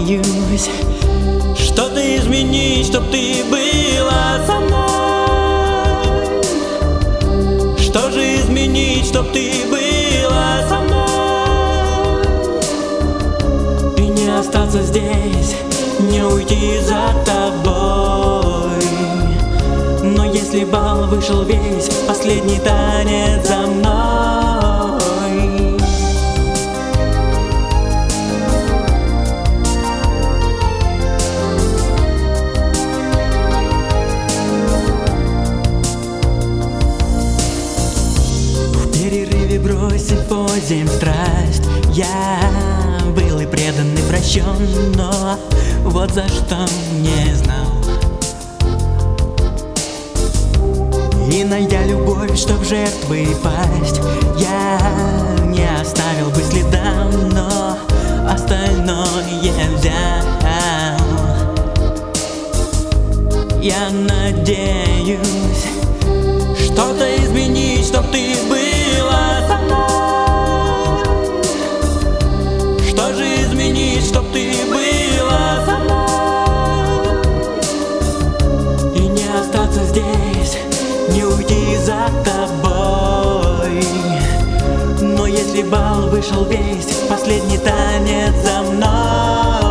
надеюсь что-то изменить, чтоб ты была со мной. Что же изменить, чтоб ты была со мной? И не остаться здесь, не уйти за тобой. Но если бал вышел весь, последний танец за мной. В перерыве бросив озимь страсть, я был и предан, и прощен, но вот за что не знал. И найдя любовь, чтоб жертвой пасть, я не оставил бы следа, но остальное взял. Я надеюсь что-то изменить, чтоб ты была со мной. Что же изменить, чтоб ты была со мной? И не остаться здесь, не уйти за тобой. Но если бал вышел весь, последний танец за мной.